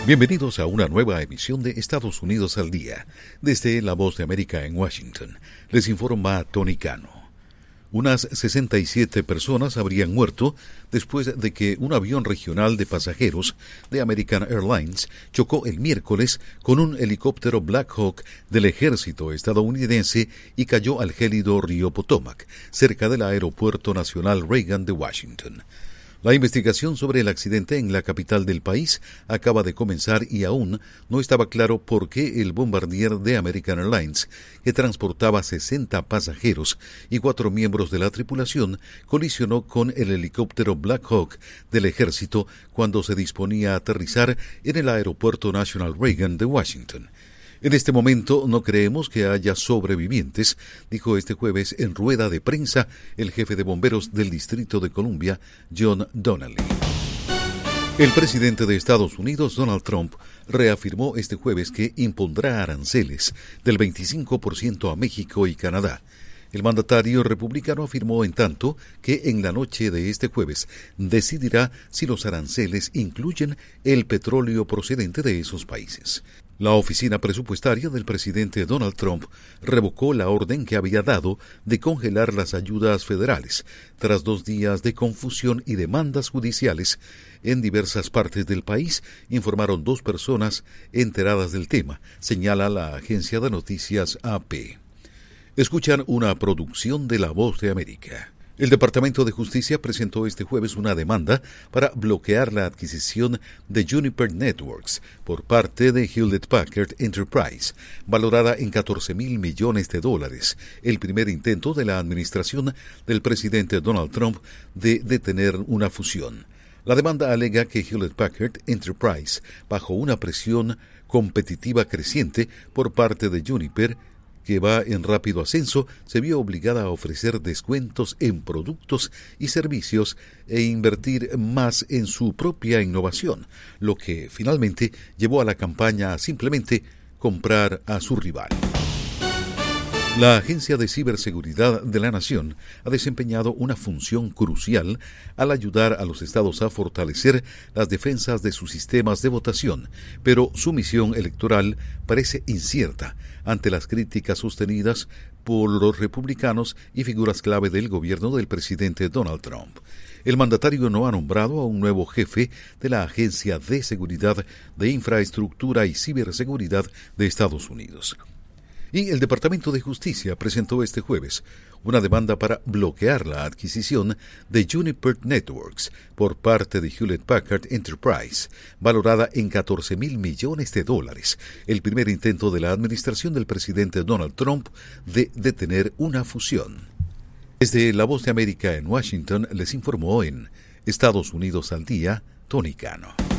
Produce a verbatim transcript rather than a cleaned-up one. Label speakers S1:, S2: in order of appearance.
S1: Bienvenidos a una nueva emisión de Estados Unidos al Día. Desde La Voz de América en Washington, les informa Tony Cano. Unas sesenta y siete personas habrían muerto después de que un avión regional de pasajeros de American Airlines chocó el miércoles con un helicóptero Black Hawk del ejército estadounidense y cayó al gélido río Potomac, cerca del Aeropuerto Nacional Reagan de Washington. La investigación sobre el accidente en la capital del país acaba de comenzar y aún no estaba claro por qué el bombardier de American Airlines, que transportaba sesenta pasajeros y cuatro miembros de la tripulación, colisionó con el helicóptero Black Hawk del ejército cuando se disponía a aterrizar en el Aeropuerto National Reagan de Washington. En este momento no creemos que haya sobrevivientes, dijo este jueves en rueda de prensa el jefe de bomberos del Distrito de Columbia, John Donnelly. El presidente de Estados Unidos, Donald Trump, reafirmó este jueves que impondrá aranceles del veinticinco por ciento a México y Canadá. El mandatario republicano afirmó, en tanto, que en la noche de este jueves decidirá si los aranceles incluyen el petróleo procedente de esos países. La oficina presupuestaria del presidente Donald Trump revocó la orden que había dado de congelar las ayudas federales, tras dos días de confusión y demandas judiciales en diversas partes del país, informaron dos personas enteradas del tema, señala la agencia de noticias A P. Escuchan una producción de La Voz de América. El Departamento de Justicia presentó este jueves una demanda para bloquear la adquisición de Juniper Networks por parte de Hewlett Packard Enterprise, valorada en catorce mil millones de dólares, el primer intento de la administración del presidente Donald Trump de detener una fusión. La demanda alega que Hewlett Packard Enterprise, bajo una presión competitiva creciente por parte de Juniper, que va en rápido ascenso, se vio obligada a ofrecer descuentos en productos y servicios e invertir más en su propia innovación, lo que finalmente llevó a la campaña a simplemente comprar a su rival. La Agencia de Ciberseguridad de la Nación ha desempeñado una función crucial al ayudar a los estados a fortalecer las defensas de sus sistemas de votación, pero su misión electoral parece incierta ante las críticas sostenidas por los republicanos y figuras clave del gobierno del presidente Donald Trump. El mandatario no ha nombrado a un nuevo jefe de la Agencia de Seguridad de Infraestructura y Ciberseguridad de Estados Unidos. Y el Departamento de Justicia presentó este jueves una demanda para bloquear la adquisición de Juniper Networks por parte de Hewlett Packard Enterprise, valorada en catorce mil millones de dólares, el primer intento de la administración del presidente Donald Trump de detener una fusión. Desde La Voz de América en Washington les informó en Estados Unidos al Día, Tony Cano.